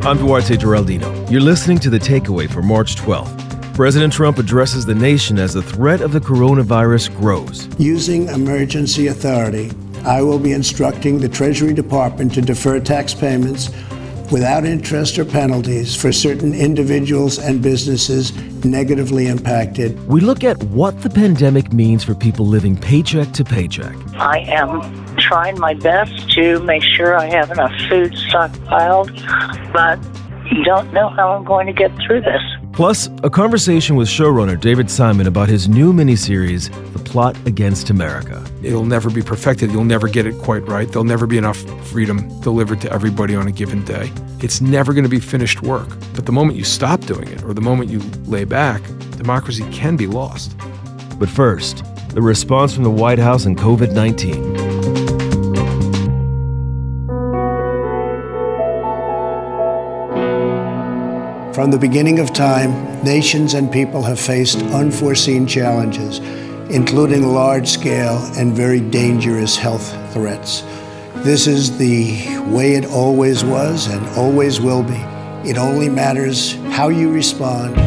I'm Duarte Geraldino. You're listening to The Takeaway for March 12th. President Trump addresses the nation as the threat of the coronavirus grows. Using emergency authority, I will be instructing the Treasury Department to defer tax payments without interest or penalties for certain individuals and businesses negatively impacted. We look at what the pandemic means for people living paycheck to paycheck. I am trying my best to make sure I have enough food stockpiled, but you don't know how I'm going to get through this. Plus, a conversation with showrunner David Simon about his new miniseries, The Plot Against America. It'll never be perfected. You'll never get it quite right. There'll never be enough freedom delivered to everybody on a given day. It's never going to be finished work. But the moment you stop doing it, or the moment you lay back, democracy can be lost. But first, the response from the White House on COVID-19. From the beginning of time, nations and people have faced unforeseen challenges, including large-scale and very dangerous health threats. This is the way it always was and always will be. It only matters how you respond.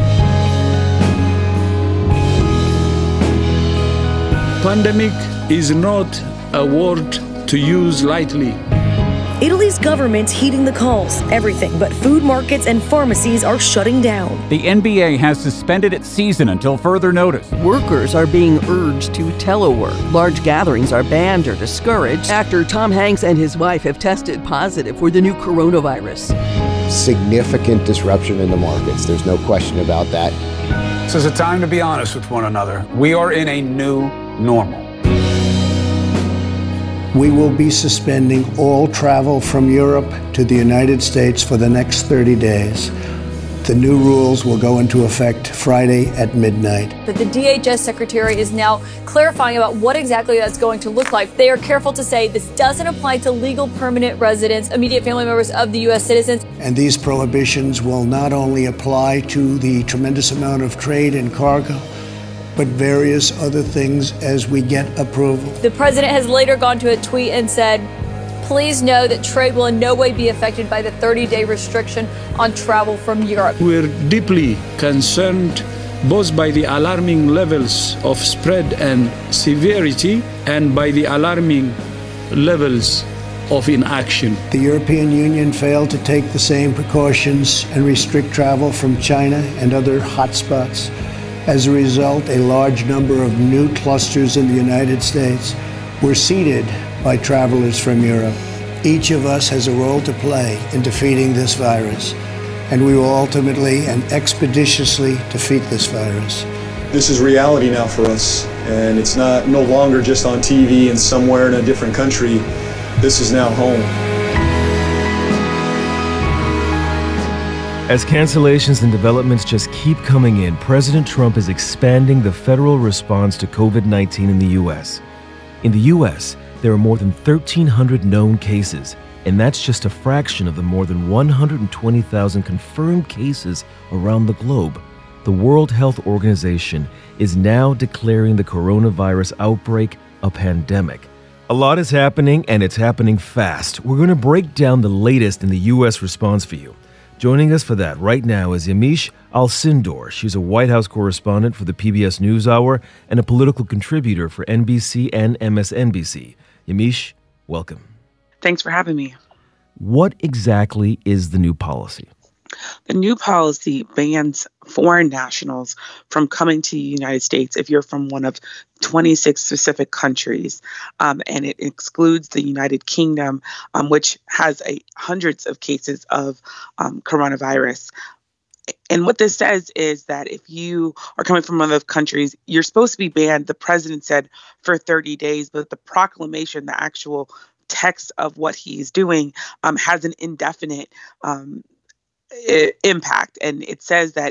Pandemic is not a word to use lightly. Italy's government's heeding the calls. Everything but food markets and pharmacies are shutting down. The NBA has suspended its season until further notice. Workers are being urged to telework. Large gatherings are banned or discouraged. Actor Tom Hanks and his wife have tested positive for the new coronavirus. Significant disruption in the markets. There's no question about that. This is a time to be honest with one another. We are in a new normal. We will be suspending all travel from Europe to the United States for the next 30 days. The new rules will go into effect Friday at midnight. But the DHS secretary is now clarifying about what exactly that's going to look like. They are careful to say this doesn't apply to legal permanent residents, immediate family members of the U.S. citizens. And these prohibitions will not only apply to the tremendous amount of trade and cargo, but various other things as we get approval. The president has later gone to a tweet and said, please know that trade will in no way be affected by the 30-day restriction on travel from Europe. We're deeply concerned both by the alarming levels of spread and severity and by the alarming levels of inaction. The European Union failed to take the same precautions and restrict travel from China and other hotspots. As a result, a large number of new clusters in the United States were seeded by travelers from Europe. Each of us has a role to play in defeating this virus, and we will ultimately and expeditiously defeat this virus. This is reality now for us, and it's no longer just on TV and somewhere in a different country. This is now home. As cancellations and developments just keep coming in, President Trump is expanding the federal response to COVID-19 in the U.S. In the U.S., there are more than 1,300 known cases, and that's just a fraction of the more than 120,000 confirmed cases around the globe. The World Health Organization is now declaring the coronavirus outbreak a pandemic. A lot is happening, and it's happening fast. We're going to break down the latest in the U.S. response for you. Joining us for that right now is Yamiche Alcindor. She's a White House correspondent for the PBS NewsHour and a political contributor for NBC and MSNBC. Yamiche, welcome. Thanks for having me. What exactly is the new policy? The new policy bans foreign nationals from coming to the United States if you're from one of 26 specific countries, and it excludes the United Kingdom, which has hundreds of cases of coronavirus. And what this says is that if you are coming from one of those countries, you're supposed to be banned, the president said, for 30 days, but the proclamation, the actual text of what he's doing, has an indefinite impact. And it says that it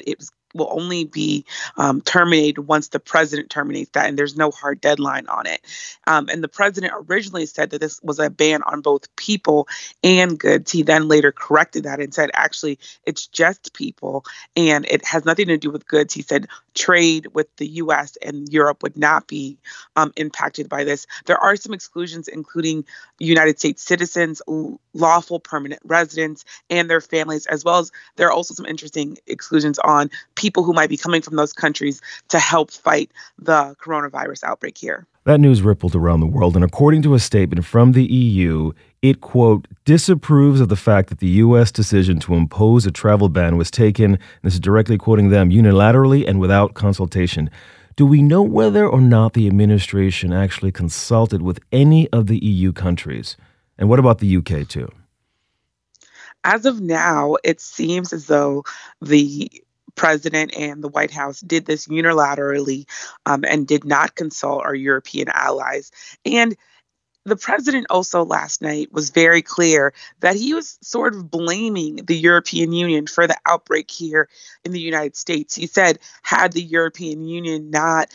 will only be terminated once the president terminates that, and there's no hard deadline on it. And the president originally said that this was a ban on both people and goods. He then later corrected that and said, actually, it's just people, and it has nothing to do with goods. He said trade with the U.S. and Europe would not be impacted by this. There are some exclusions, including United States citizens, lawful permanent residents, and their families, as well as there are also some interesting exclusions on people who might be coming from those countries to help fight the coronavirus outbreak here. That news rippled around the world, and according to a statement from the EU, it, quote, disapproves of the fact that the U.S. decision to impose a travel ban was taken, and this is directly quoting them, unilaterally and without consultation. Do we know whether or not the administration actually consulted with any of the EU countries? And what about the UK, too? As of now, it seems as though the president and the White House did this unilaterally and did not consult our European allies. And the president also last night was very clear that he was sort of blaming the European Union for the outbreak here in the United States. He said, had the European Union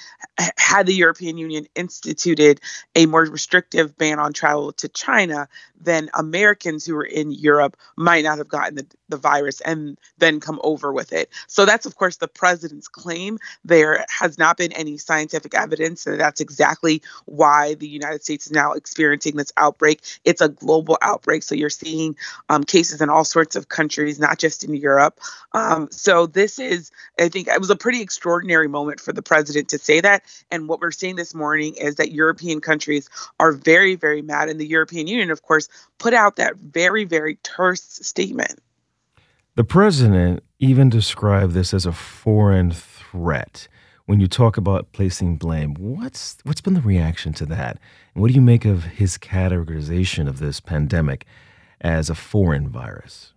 instituted a more restrictive ban on travel to China, then Americans who were in Europe might not have gotten the virus and then come over with it. So that's, of course, the president's claim. There has not been any scientific evidence that that's exactly why the United States is now experiencing this outbreak. It's a global outbreak. So you're seeing cases in all sorts of countries, not just in Europe. So this is, I think, it was a pretty extraordinary moment for the president to say that. And what we're seeing this morning is that European countries are very, very mad. And the European Union, of course, put out that very, very terse statement. The president even described this as a foreign threat. When you talk about placing blame, what's been the reaction to that? And what do you make of his categorization of this pandemic as a foreign virus?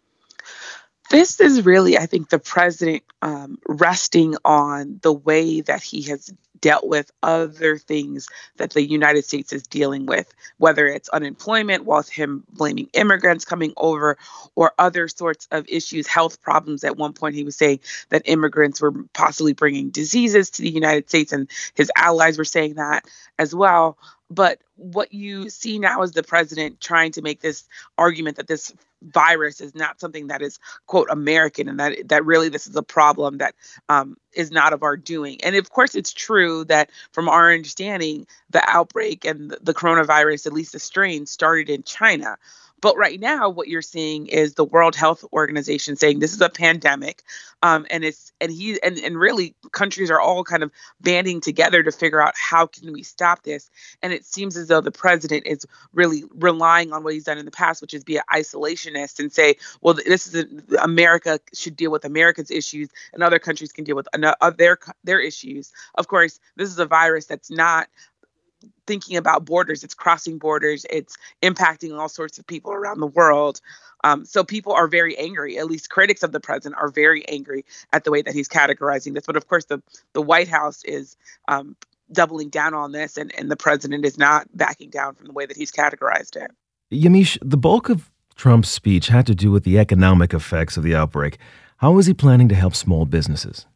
This is really, I think, the president resting on the way that he has dealt with other things that the United States is dealing with, whether it's unemployment, whilst him blaming immigrants coming over, or other sorts of issues, health problems. At one point, he was saying that immigrants were possibly bringing diseases to the United States, and his allies were saying that as well. But what you see now is the president trying to make this argument that this virus is not something that is, quote, American, and that really this is a problem that is not of our doing. And of course, it's true that from our understanding, the outbreak and the coronavirus, at least the strain, started in China. But right now, what you're seeing is the World Health Organization saying this is a pandemic, and really countries are all kind of banding together to figure out how can we stop this. And it seems as though the president is really relying on what he's done in the past, which is be an isolationist and say, well, this is America should deal with America's issues, and other countries can deal with their issues. Of course, this is a virus that's not thinking about borders. It's crossing borders. It's impacting all sorts of people around the world. So people are very angry. At least critics of the president are very angry at the way that he's categorizing this. But of course, the White House is doubling down on this, and the president is not backing down from the way that he's categorized it. Yamiche, the bulk of Trump's speech had to do with the economic effects of the outbreak. How is he planning to help small businesses?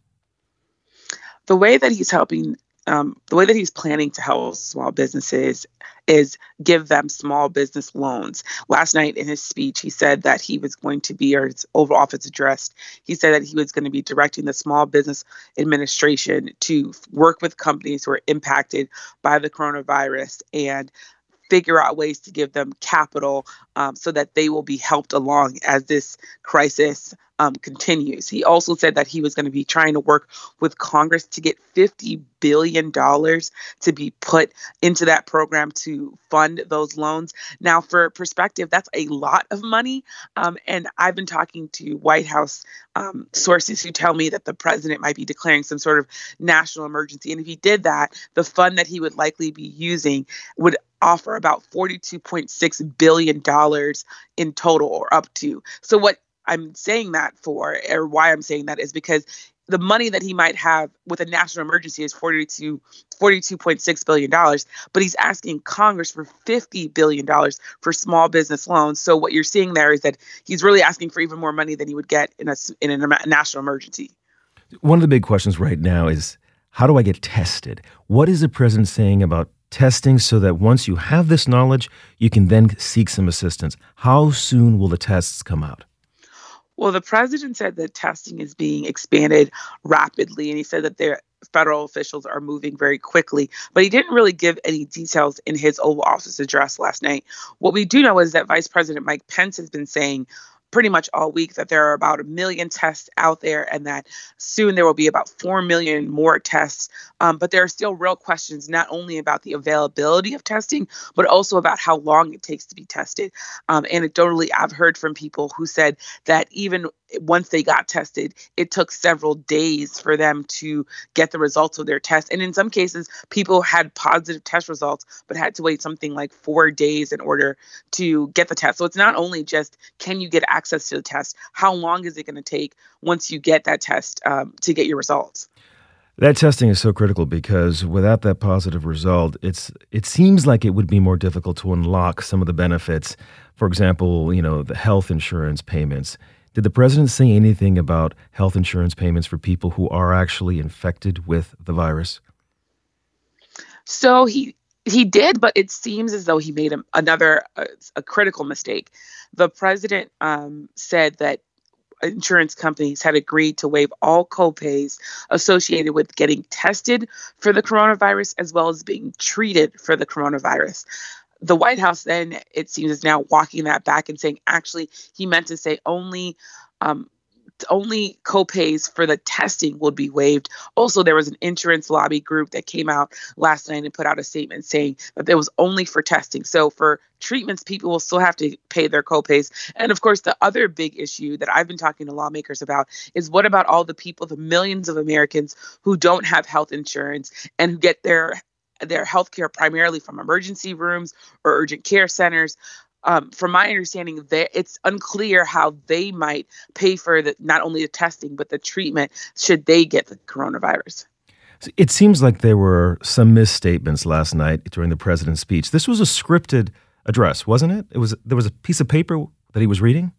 The way that he's planning to help small businesses is give them small business loans. Last night in his speech, he said that he was going to be, or his Oval Office address, he said that he was going to be directing the Small Business Administration to work with companies who are impacted by the coronavirus and figure out ways to give them capital so that they will be helped along as this crisis continues. He also said that he was going to be trying to work with Congress to get $50 billion to be put into that program to fund those loans. Now, for perspective, that's a lot of money. And I've been talking to White House sources who tell me that the president might be declaring some sort of national emergency. And if he did that, the fund that he would likely be using would offer about $42.6 billion in total, or up to. So what I'm saying that for, or why I'm saying that, is because the money that he might have with a national emergency is $42.6 billion, but he's asking Congress for $50 billion for small business loans. So what you're seeing there is that he's really asking for even more money than he would get in a national emergency. One of the big questions right now is, how do I get tested? What is the president saying about testing so that once you have this knowledge, you can then seek some assistance? How soon will the tests come out? Well, the president said that testing is being expanded rapidly, and he said that their federal officials are moving very quickly, but he didn't really give any details in his Oval Office address last night. What we do know is that Vice President Mike Pence has been saying pretty much all week that there are about 1 million tests out there and that soon there will be about 4 million more tests. But there are still real questions, not only about the availability of testing, but also about how long it takes to be tested. Anecdotally, I've heard from people who said that even once they got tested, it took several days for them to get the results of their test. And in some cases, people had positive test results, but had to wait something like 4 days in order to get the test. So it's not only just, can you get access to the test? How long is it going to take once you get that test to get your results? That testing is so critical because without that positive result, it seems like it would be more difficult to unlock some of the benefits. For example, the health insurance payments. Did the president say anything about health insurance payments for people who are actually infected with the virus? So he did, but it seems as though he made another critical mistake. The president said that insurance companies had agreed to waive all copays associated with getting tested for the coronavirus as well as being treated for the coronavirus. The White House then, it seems, is now walking that back and saying, actually, he meant to say only copays for the testing would be waived. Also, there was an insurance lobby group that came out last night and put out a statement saying that it was only for testing. So for treatments, people will still have to pay their copays. And of course, the other big issue that I've been talking to lawmakers about is what about all the people, the millions of Americans who don't have health insurance and who get their health care primarily from emergency rooms or urgent care centers. From my understanding, it's unclear how they might pay for not only the testing, but the treatment should they get the coronavirus. It seems like there were some misstatements last night during the president's speech. This was a scripted address, wasn't it? There was a piece of paper that he was reading?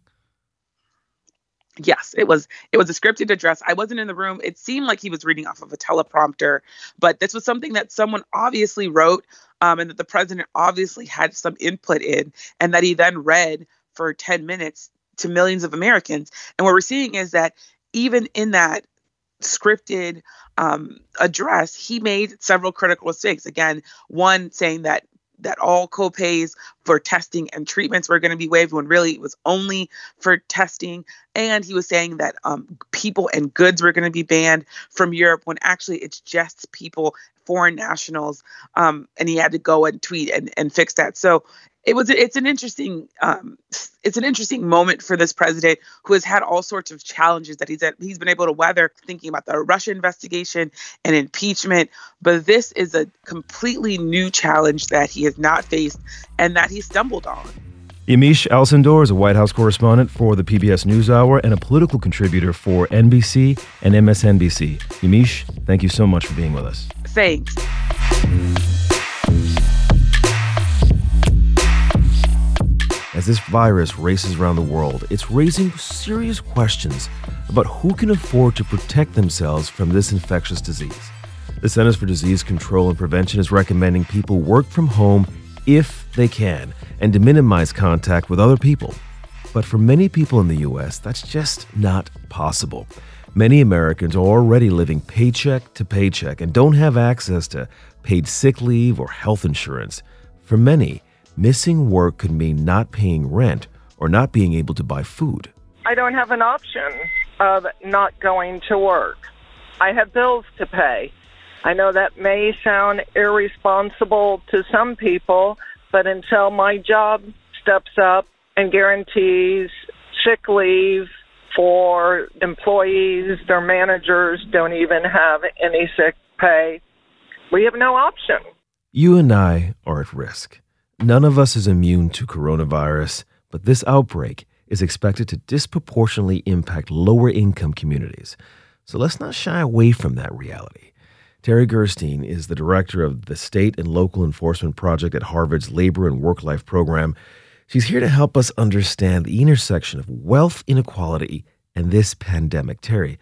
Yes, it was a scripted address. I wasn't in the room. It seemed like he was reading off of a teleprompter, but this was something that someone obviously wrote and that the president obviously had some input in, and that he then read for 10 minutes to millions of Americans. And what we're seeing is that even in that scripted address, he made several critical mistakes. Again, one saying that all copays for testing and treatments were going to be waived when really it was only for testing. And he was saying that people and goods were going to be banned from Europe when actually it's just people, foreign nationals. And he had to go and tweet and fix that. So it's an interesting moment for this president who has had all sorts of challenges that he's been able to weather, thinking about the Russia investigation and impeachment. But this is a completely new challenge that he has not faced and that he stumbled on. Yamiche Alcindor is a White House correspondent for the PBS NewsHour and a political contributor for NBC and MSNBC. Yamiche, thank you so much for being with us. Thanks. As this virus races around the world, it's raising serious questions about who can afford to protect themselves from this infectious disease. The Centers for Disease Control and Prevention is recommending people work from home if they can and to minimize contact with other people. But for many people in the U.S., that's just not possible. Many Americans are already living paycheck to paycheck and don't have access to paid sick leave or health insurance. For many, missing work could mean not paying rent or not being able to buy food. I don't have an option of not going to work. I have bills to pay. I know that may sound irresponsible to some people, but until my job steps up and guarantees sick leave for employees, their managers don't even have any sick pay, we have no option. You and I are at risk. None of us is immune to coronavirus, but this outbreak is expected to disproportionately impact lower-income communities. So let's not shy away from that reality. Terry Gerstein is the director of the State and Local Enforcement Project at Harvard's Labor and Work-Life program. She's here to help us understand the intersection of wealth inequality and this pandemic. Terry,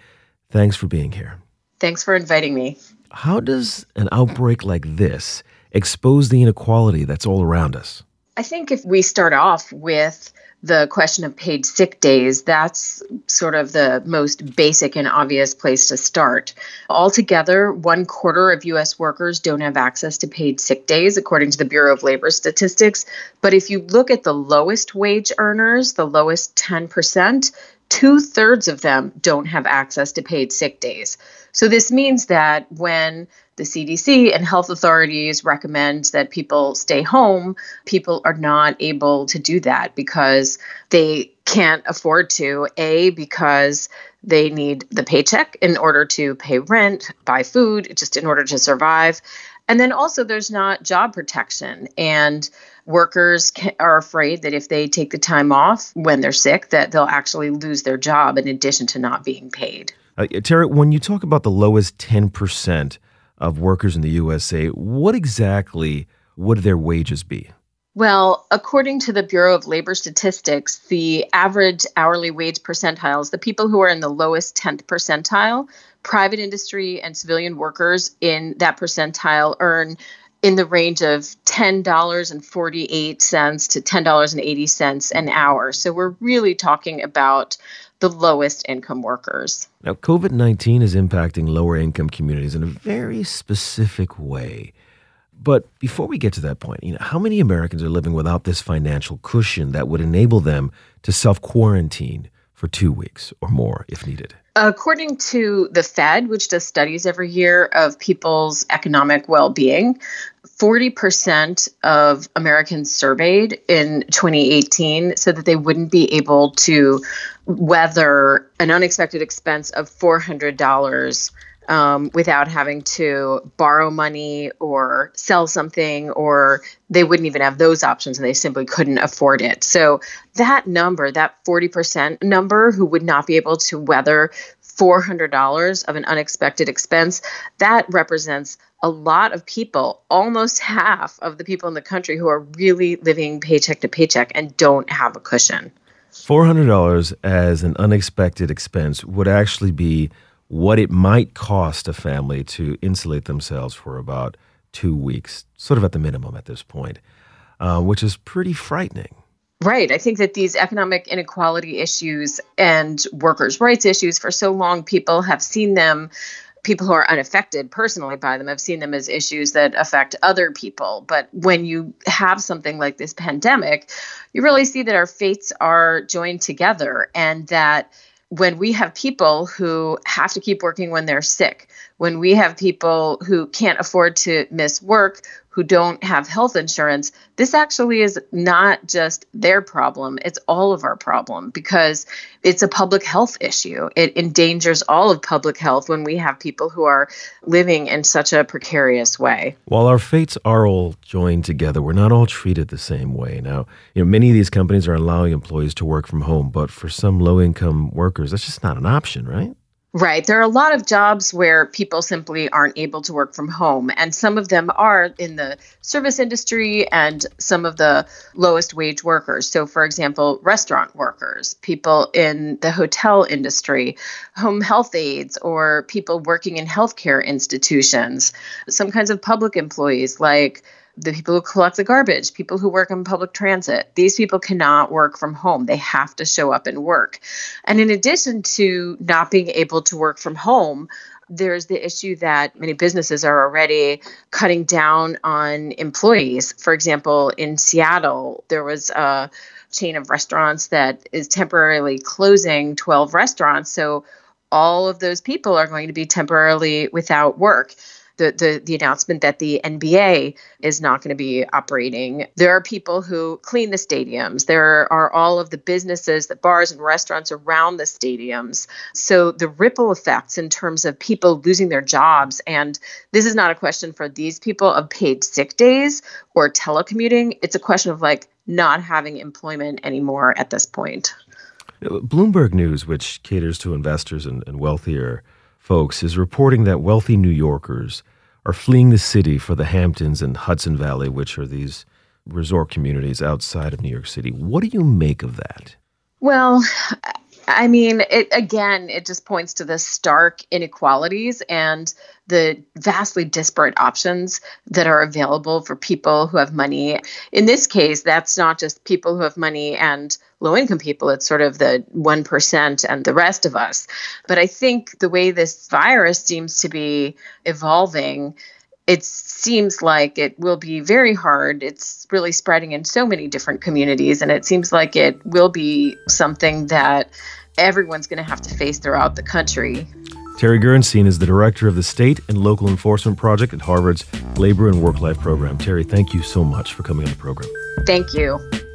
Thanks for being here. Thanks for inviting me. How does an outbreak like this expose the inequality that's all around us? I think if we start off with the question of paid sick days, that's sort of the most basic and obvious place to start. Altogether, 1/4 of U.S. workers don't have access to paid sick days, according to the Bureau of Labor Statistics. But if you look at the lowest wage earners, the lowest 10%, 2/3 of them don't have access to paid sick days. So this means that when the CDC and health authorities recommend that people stay home, people are not able to do that because they can't afford to, because they need the paycheck in order to pay rent, buy food, just in order to survive. And then also there's not job protection, and workers are afraid that if they take the time off when they're sick, that they'll actually lose their job in addition to not being paid. Tara, when you talk about the lowest 10% of workers in the USA, what exactly would their wages be? Well, according to the Bureau of Labor Statistics, the average hourly wage percentiles, the people who are in the lowest 10th percentile, private industry and civilian workers in that percentile earn in the range of $10.48 to $10.80 an hour. So we're really talking about the lowest income workers. Now, COVID-19 is impacting lower income communities in a very specific way. But before we get to that point, how many Americans are living without this financial cushion that would enable them to self-quarantine for 2 weeks or more if needed? According to the Fed, which does studies every year of people's economic well-being, 40% of Americans surveyed in 2018 said that they wouldn't be able to weather an unexpected expense of $400 without having to borrow money or sell something, or they wouldn't even have those options and they simply couldn't afford it. So that number, that 40% number who would not be able to weather $400 of an unexpected expense, that represents a lot of people, almost half of the people in the country who are really living paycheck to paycheck and don't have a cushion. $400 as an unexpected expense would actually be what it might cost a family to insulate themselves for about 2 weeks, sort of at the minimum at this point, which is pretty frightening. Right. I think that these economic inequality issues and workers' rights issues, for so long, people have seen them, people who are unaffected personally by them have seen them as issues that affect other people. But when you have something like this pandemic, you really see that our fates are joined together, and that when we have people who have to keep working when they're sick, when we have people who can't afford to miss work, who don't have health insurance, this actually is not just their problem. It's all of our problem because it's a public health issue. It endangers all of public health when we have people who are living in such a precarious way. While our fates are all joined together, we're not all treated the same way. Now, many of these companies are allowing employees to work from home, but for some low-income workers, that's just not an option, right? Right. There are a lot of jobs where people simply aren't able to work from home, and some of them are in the service industry and some of the lowest wage workers. So, for example, restaurant workers, people in the hotel industry, home health aides, or people working in healthcare institutions, some kinds of public employees like the people who collect the garbage, people who work in public transit. These people cannot work from home. They have to show up and work. And in addition to not being able to work from home, there's the issue that many businesses are already cutting down on employees. For example, in Seattle, there was a chain of restaurants that is temporarily closing 12 restaurants. So all of those people are going to be temporarily without work. The announcement that the NBA is not going to be operating. There are people who clean the stadiums. There are all of the businesses, the bars and restaurants around the stadiums. So the ripple effects in terms of people losing their jobs, and this is not a question for these people of paid sick days or telecommuting. It's a question of not having employment anymore at this point. Bloomberg News, which caters to investors and wealthier folks, is reporting that wealthy New Yorkers are fleeing the city for the Hamptons and Hudson Valley, which are these resort communities outside of New York City. What do you make of that? Well, I mean, it just points to the stark inequalities and the vastly disparate options that are available for people who have money. In this case, that's not just people who have money and low-income people. It's sort of the 1% and the rest of us. But I think the way this virus seems to be evolving, it seems like it will be very hard. It's really spreading in so many different communities, and it seems like it will be something that everyone's going to have to face throughout the country. Terry Gernstein is the director of the State and Local Enforcement Project at Harvard's Labor and Work-Life Program. Terry, thank you so much for coming on the program. Thank you.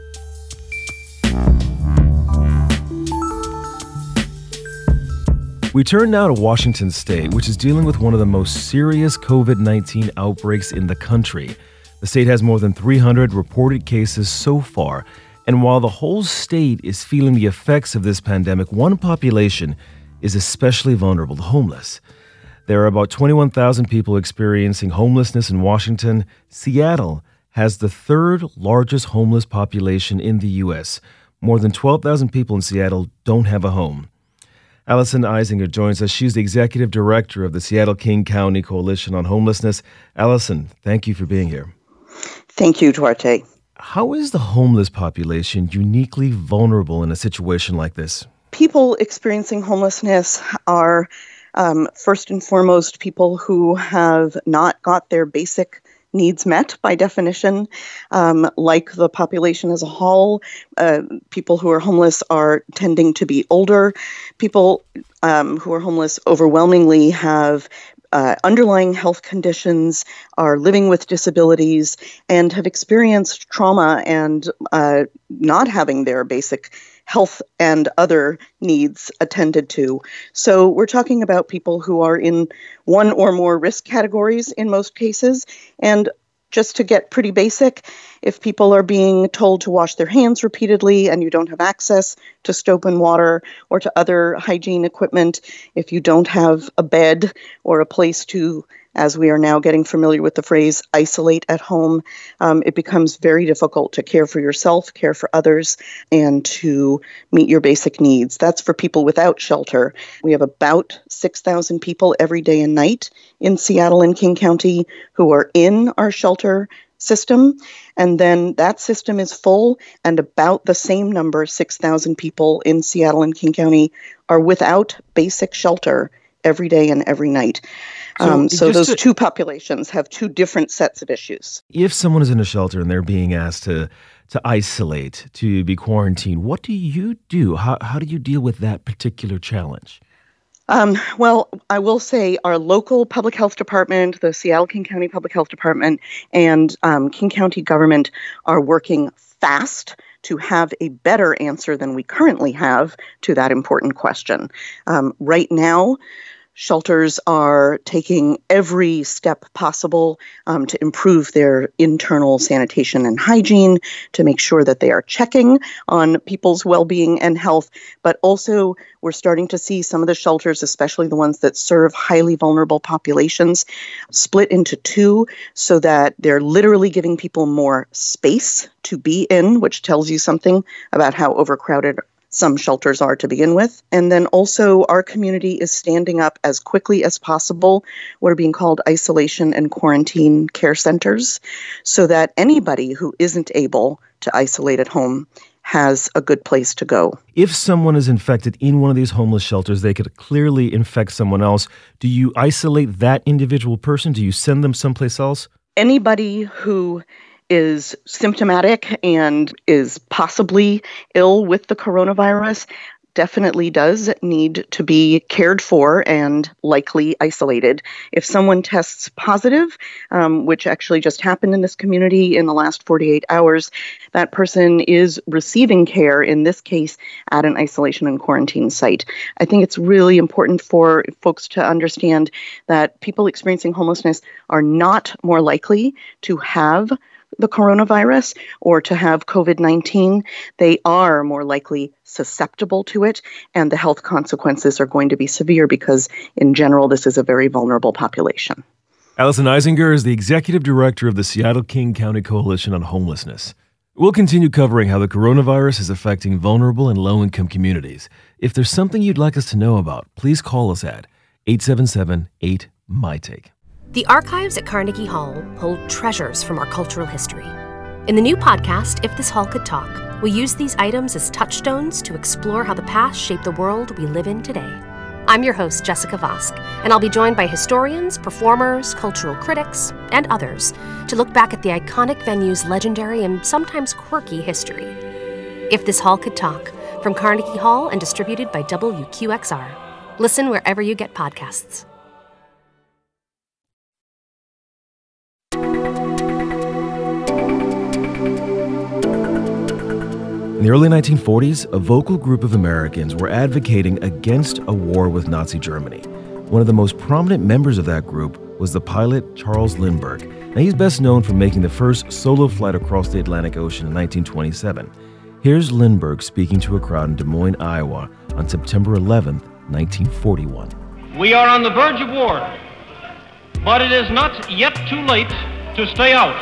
We turn now to Washington State, which is dealing with one of the most serious COVID-19 outbreaks in the country. The state has more than 300 reported cases so far, and while the whole state is feeling the effects of this pandemic, one population is especially vulnerable: the homeless. There are about 21,000 people experiencing homelessness in Washington. Seattle has the third largest homeless population in the U.S. More than 12,000 people in Seattle don't have a home. Allison Eisinger joins us. She's the executive director of the Seattle-King County Coalition on Homelessness. Allison, thank you for being here. Thank you, Duarte. How is the homeless population uniquely vulnerable in a situation like this? People experiencing homelessness are, first and foremost, people who have not got their basic needs met by definition. Like the population as a whole, people who are homeless are tending to be older. People who are homeless overwhelmingly have underlying health conditions, are living with disabilities, and have experienced trauma and not having their basic health and other needs attended to. So we're talking about people who are in one or more risk categories in most cases. And just to get pretty basic, if people are being told to wash their hands repeatedly and you don't have access to soap and water or to other hygiene equipment, if you don't have a bed or a place to, as we are now getting familiar with the phrase, isolate at home, it becomes very difficult to care for yourself, care for others, and to meet your basic needs. That's for people without shelter. We have about 6,000 people every day and night in Seattle and King County who are in our shelter system, and then that system is full, and about the same number, 6,000 people in Seattle and King County, are without basic shelter every day and every night. So those two populations have two different sets of issues. If someone is in a shelter and they're being asked to isolate, to be quarantined, what do you do? How do you deal with that particular challenge? Well, I will say our local public health department, the Seattle-King County Public Health Department, and King County government are working fast to have a better answer than we currently have to that important question. Right now, shelters are taking every step possible to improve their internal sanitation and hygiene, to make sure that they are checking on people's well-being and health. But also, we're starting to see some of the shelters, especially the ones that serve highly vulnerable populations, split into two so that they're literally giving people more space to be in, which tells you something about how overcrowded some shelters are to begin with. And then also our community is standing up as quickly as possible what are being called isolation and quarantine care centers, so that anybody who isn't able to isolate at home has a good place to go. If someone is infected in one of these homeless shelters, they could clearly infect someone else. Do you isolate that individual person? Do you send them someplace else? Anybody who is symptomatic and is possibly ill with the coronavirus definitely does need to be cared for and likely isolated. If someone tests positive, which actually just happened in this community in the last 48 hours, that person is receiving care, in this case, at an isolation and quarantine site. I think it's really important for folks to understand that people experiencing homelessness are not more likely to have the coronavirus or to have COVID-19. They are more likely susceptible to it, and the health consequences are going to be severe because, in general, this is a very vulnerable population. Allison Eisinger is the executive director of the Seattle-King County Coalition on Homelessness. We'll continue covering how the coronavirus is affecting vulnerable and low-income communities. If there's something you'd like us to know about, please call us at 877-8-MY-TAKE. The archives at Carnegie Hall hold treasures from our cultural history. In the new podcast, If This Hall Could Talk, we use these items as touchstones to explore how the past shaped the world we live in today. I'm your host, Jessica Vosk, and I'll be joined by historians, performers, cultural critics, and others to look back at the iconic venue's legendary and sometimes quirky history. If This Hall Could Talk, from Carnegie Hall and distributed by WQXR. Listen wherever you get podcasts. In the early 1940s, a vocal group of Americans were advocating against a war with Nazi Germany. One of the most prominent members of that group was the pilot Charles Lindbergh. Now, he's best known for making the first solo flight across the Atlantic Ocean in 1927. Here's Lindbergh speaking to a crowd in Des Moines, Iowa on September 11, 1941. We are on the verge of war, but it is not yet too late to stay out.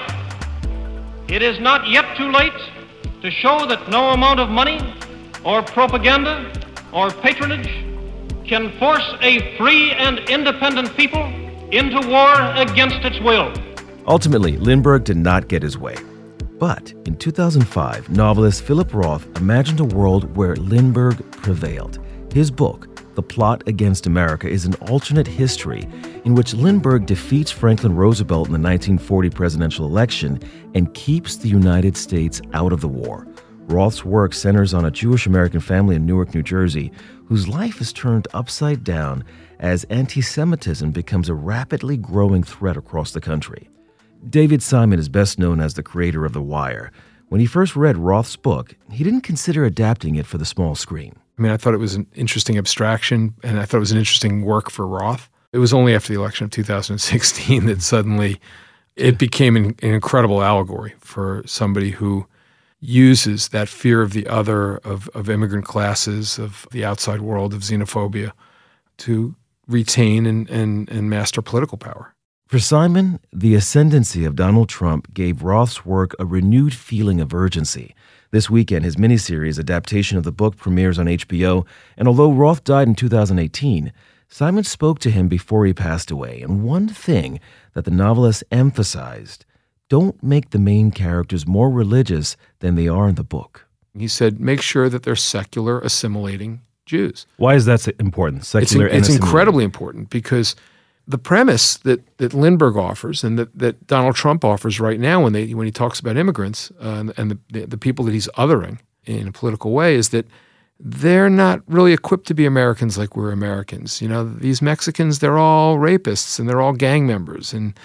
It is not yet too late to show that no amount of money or propaganda or patronage can force a free and independent people into war against its will. Ultimately, Lindbergh did not get his way. But in 2005, novelist Philip Roth imagined a world where Lindbergh prevailed. His book, The Plot Against America, is an alternate history in which Lindbergh defeats Franklin Roosevelt in the 1940 presidential election and keeps the United States out of the war. Roth's work centers on a Jewish-American family in Newark, New Jersey, whose life is turned upside down as anti-Semitism becomes a rapidly growing threat across the country. David Simon is best known as the creator of The Wire. When he first read Roth's book, he didn't consider adapting it for the small screen. I mean, I thought it was an interesting abstraction, and I thought it was an interesting work for Roth. It was only after the election of 2016 that suddenly it became an incredible allegory for somebody who uses that fear of the other, of immigrant classes, of the outside world, of xenophobia, to retain and master political power. For Simon, the ascendancy of Donald Trump gave Roth's work a renewed feeling of urgency. This weekend, his miniseries adaptation of the book premieres on HBO, and although Roth died in 2018, Simon spoke to him before he passed away, and one thing that the novelist emphasized: don't make the main characters more religious than they are in the book. He said, make sure that they're secular, assimilating Jews. Why is that important? Secular and it's assimilating. Incredibly important, because the premise that Lindbergh offers and that Donald Trump offers right now when he talks about immigrants and the people that he's othering in a political way is that they're not really equipped to be Americans like we're Americans. You know, these Mexicans, they're all rapists and they're all gang members, and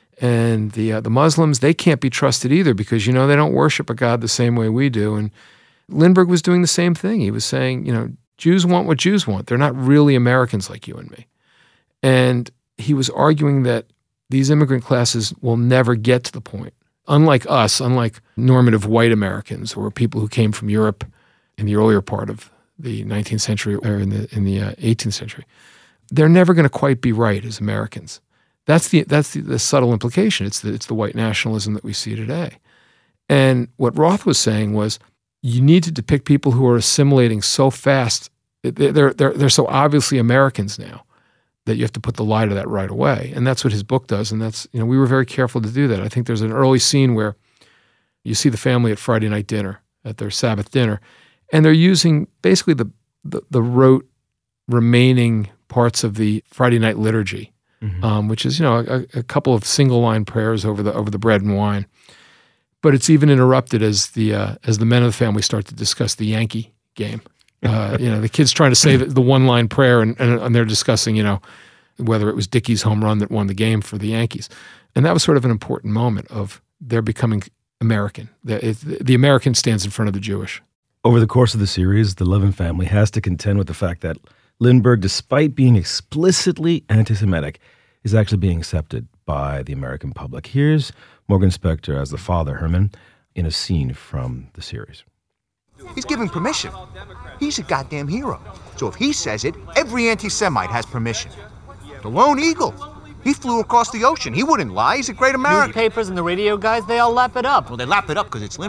the Muslims, they can't be trusted either because, you know, they don't worship a God the same way we do. And Lindbergh was doing the same thing. He was saying, you know, Jews want what Jews want. They're not really Americans like you and me. And he was arguing that these immigrant classes will never get to the point, unlike us, unlike normative white Americans or people who came from Europe in the earlier part of the 19th century or in the 18th century. They're never going to quite be right as Americans. That's the subtle implication. It's the white nationalism that we see today. And what Roth was saying was, you need to depict people who are assimilating so fast. They're so obviously Americans now that you have to put the lie to that right away. And that's what his book does. And that's, you know, we were very careful to do that. I think there's an early scene where you see the family at Friday night dinner, at their Sabbath dinner, and they're using basically the rote remaining parts of the Friday night liturgy, which is, you know, a couple of single line prayers over the bread and wine. But it's even interrupted as the men of the family start to discuss the Yankee game. You know, the kid's trying to say the one-line prayer, and they're discussing, you know, whether it was Dickey's home run that won the game for the Yankees. And that was sort of an important moment of their becoming American. The American stands in front of the Jewish. Over the course of the series, the Levin family has to contend with the fact that Lindbergh, despite being explicitly anti-Semitic, is actually being accepted by the American public. Here's Morgan Spector as the father, Herman, in a scene from the series. He's giving permission. He's a goddamn hero. So if he says it, every anti-Semite has permission. The Lone Eagle. He flew across the ocean. He wouldn't lie. He's a great American. Newspapers and the radio guys, they all lap it up. Well, they lap it up because it's Lindbergh.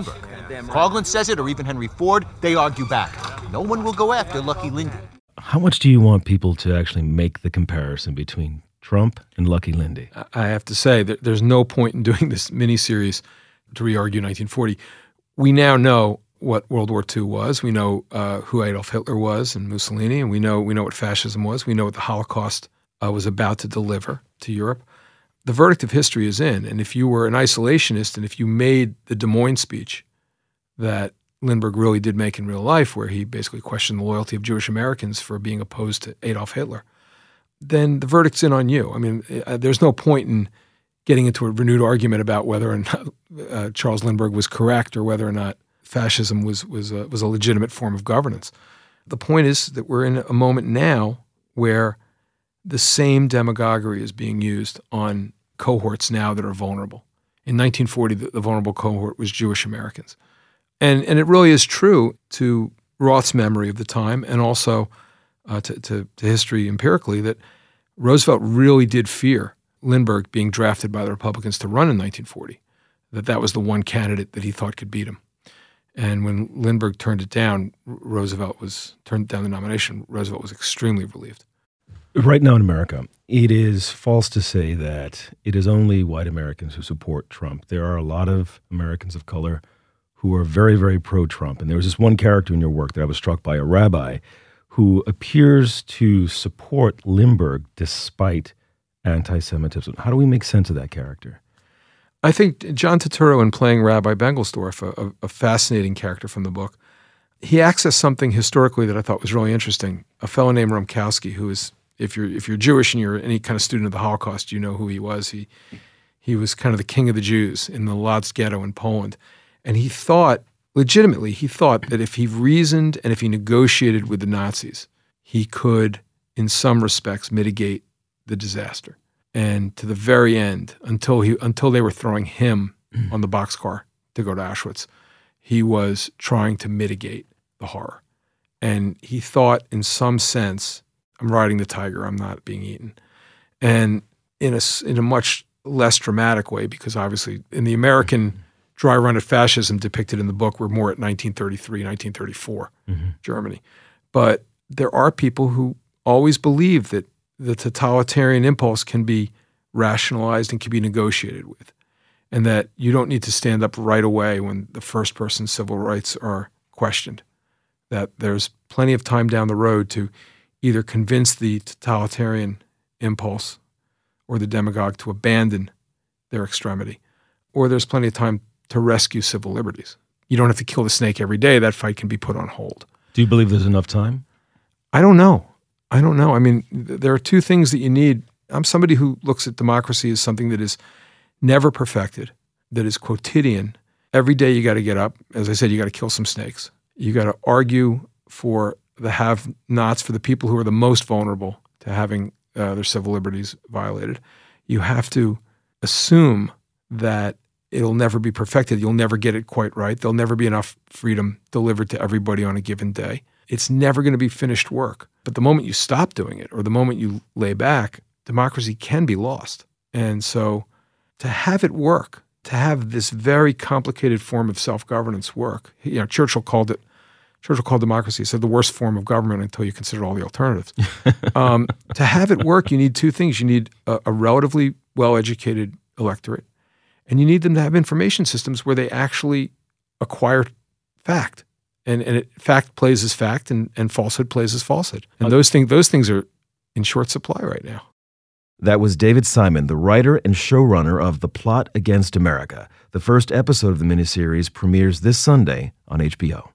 Coughlin says it, or even Henry Ford, they argue back. No one will go after Lucky Lindy. How much do you want people to actually make the comparison between Trump and Lucky Lindy? I have to say that there's no point in doing this miniseries to re-argue 1940. We now know what World War II was. We know who Adolf Hitler was and Mussolini, and we know what fascism was. We know what the Holocaust was about to deliver to Europe. The verdict of history is in, and if you were an isolationist and if you made the Des Moines speech that Lindbergh really did make in real life, where he basically questioned the loyalty of Jewish Americans for being opposed to Adolf Hitler, then the verdict's in on you. I mean, there's no point in getting into a renewed argument about whether or not Charles Lindbergh was correct or whether or not fascism was a legitimate form of governance. The point is that we're in a moment now where the same demagoguery is being used on cohorts now that are vulnerable. In 1940, the vulnerable cohort was Jewish Americans. And it really is true to Roth's memory of the time and also to history empirically that Roosevelt really did fear Lindbergh being drafted by the Republicans to run in 1940, that was the one candidate that he thought could beat him. And when Lindbergh turned down the nomination, Roosevelt was extremely relieved. Right now in America, it is false to say that it is only white Americans who support Trump. There are a lot of Americans of color who are very, very pro-Trump. And there was this one character in your work that I was struck by, a rabbi, who appears to support Lindbergh despite anti-Semitism. How do we make sense of that character? I think John Turturro, in playing Rabbi Bengelsdorf, a fascinating character from the book, he accessed something historically that I thought was really interesting. A fellow named Romkowski, who is, if you're Jewish and you're any kind of student of the Holocaust, you know who he was. He was kind of the king of the Jews in the Lodz ghetto in Poland. And he thought, legitimately, that if he reasoned and if he negotiated with the Nazis, he could, in some respects, mitigate the disaster. And to the very end, until they were throwing him on the boxcar to go to Auschwitz, he was trying to mitigate the horror. And he thought, in some sense, I'm riding the tiger, I'm not being eaten. And in a much less dramatic way, because obviously in the American dry run at fascism depicted in the book, we're more at 1933, 1934 Germany. But there are people who always believe that the totalitarian impulse can be rationalized and can be negotiated with, and that you don't need to stand up right away when the first person's civil rights are questioned, that there's plenty of time down the road to either convince the totalitarian impulse or the demagogue to abandon their extremity, or there's plenty of time to rescue civil liberties. You don't have to kill the snake every day. That fight can be put on hold. Do you believe there's enough time? I don't know. I mean, there are two things that you need. I'm somebody who looks at democracy as something that is never perfected, that is quotidian. Every day you got to get up. As I said, you got to kill some snakes. You got to argue for the have-nots, for the people who are the most vulnerable to having their civil liberties violated. You have to assume that it'll never be perfected. You'll never get it quite right. There'll never be enough freedom delivered to everybody on a given day. It's never going to be finished work. But the moment you stop doing it or the moment you lay back, democracy can be lost. And so to have it work, to have this very complicated form of self-governance work, Churchill called democracy, he said, the worst form of government until you consider all the alternatives. To have it work, you need two things. You need a relatively well-educated electorate, and you need them to have information systems where they actually acquire fact. And fact plays as fact, and falsehood plays as falsehood. And those things are in short supply right now. That was David Simon, the writer and showrunner of The Plot Against America. The first episode of the miniseries premieres this Sunday on HBO.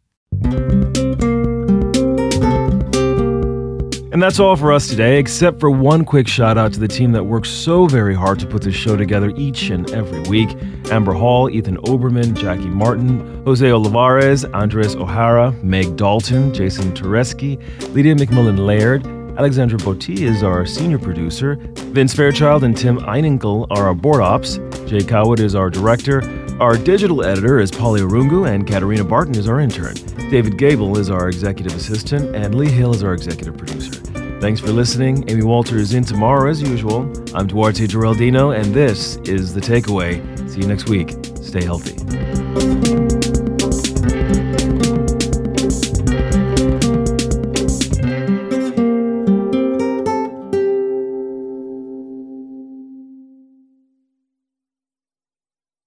And that's all for us today, except for one quick shout out to the team that works so very hard to put this show together each and every week. Amber Hall, Ethan Oberman, Jackie Martin, Jose Olivares, Andres O'Hara, Meg Dalton, Jason Tureski, Lydia McMillan-Laird, Alexandra Botti is our senior producer, Vince Fairchild and Tim Einenkel are our board ops, Jay Cowwood is our director, our digital editor is Polly Arungu, and Katarina Barton is our intern. David Gable is our executive assistant, and Lee Hill is our executive producer. Thanks for listening. Amy Walter is in tomorrow as usual. I'm Duarte Geraldino, and this is The Takeaway. See you next week. Stay healthy.